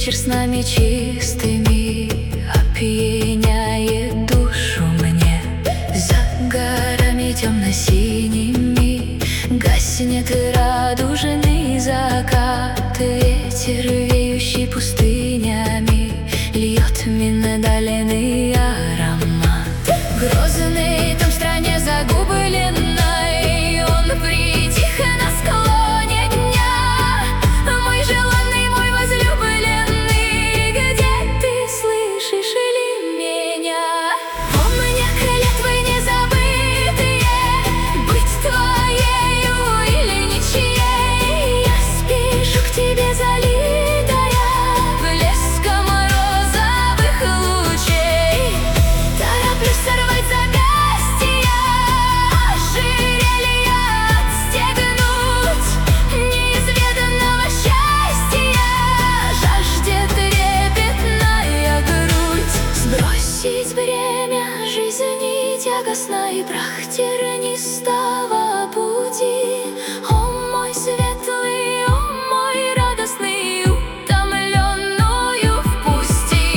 вечер с нами чистыми опьяняет душу мне. За горами темно-синими гаснет радужный закат. Ветер, веющий пустынями, льет миндальный аромат. Грозный дом в стране загубленной, он притих на склоне дня. Мой желанный, мой возлюбленный, где ты слышишь ли меня? Помня клятвы незабытые, быть твоею или ничьей, я спешу к тебе залитая блеском розовых лучей. Тороплюсь сорвать запястья, ожерелья отстегнуть. Неизведанного счастья жаждет трепетная грудь. Сбросить бремя жизни тягостной, прах тернистого пути. О мой светлый, о мой радостный, утомленную впусти.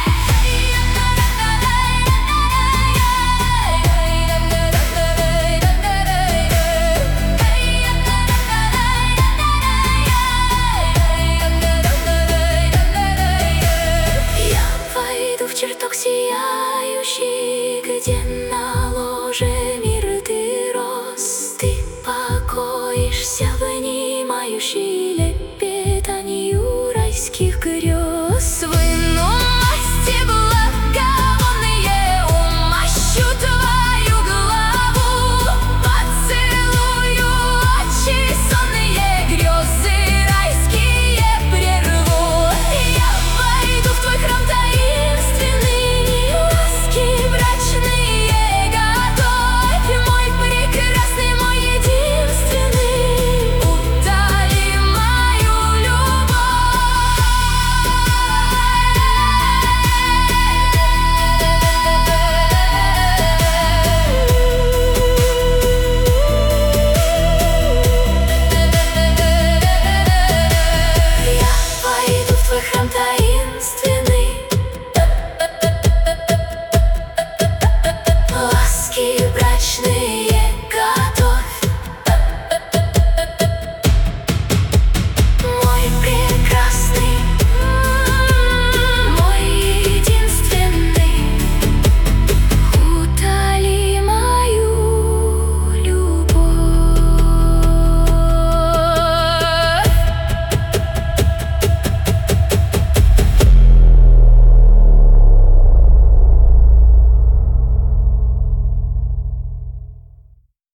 Я войду в чертог сияющий, где на ложе мир ты рос. Ты покоишься, внимающий лепетанью райских грез. В инности благовонные умощу твою главу, поцелую очи сонные, грезы райские прерву. Я войду в твой храм таинственный, ласки брачные готовь. Мой прекрасный, мой единственный, утоли мою любовь. Я войду в твой храм таинственный,